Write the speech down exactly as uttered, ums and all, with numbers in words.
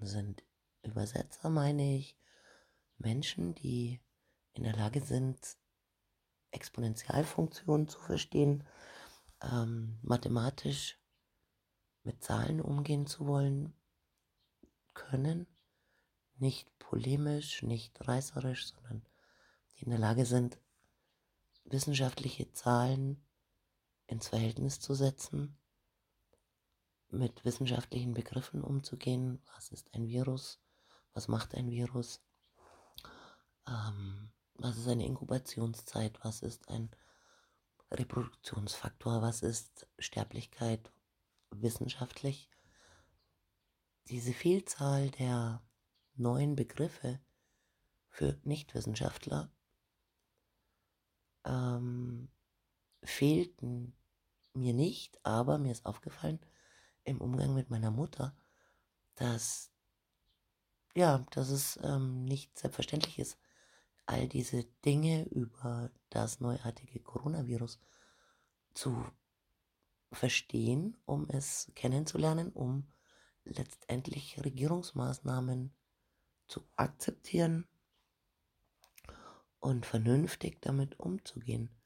sind. Übersetzer meine ich Menschen, die in der Lage sind, Exponentialfunktionen zu verstehen, ähm, mathematisch mit Zahlen umgehen zu wollen können, nicht polemisch, nicht reißerisch, sondern die in der Lage sind, wissenschaftliche Zahlen ins Verhältnis zu setzen, mit wissenschaftlichen Begriffen umzugehen. Was ist ein Virus? Was macht ein Virus? Ähm, was ist eine Inkubationszeit? Was ist ein Reproduktionsfaktor? Was ist Sterblichkeit wissenschaftlich? Diese Vielzahl der neuen Begriffe für Nichtwissenschaftler ähm, fehlten mir nicht, aber mir ist aufgefallen im Umgang mit meiner Mutter, dass ja, dass es ähm, nicht selbstverständlich ist, all diese Dinge über das neuartige Coronavirus zu verstehen, um es kennenzulernen, um letztendlich Regierungsmaßnahmen zu akzeptieren und vernünftig damit umzugehen.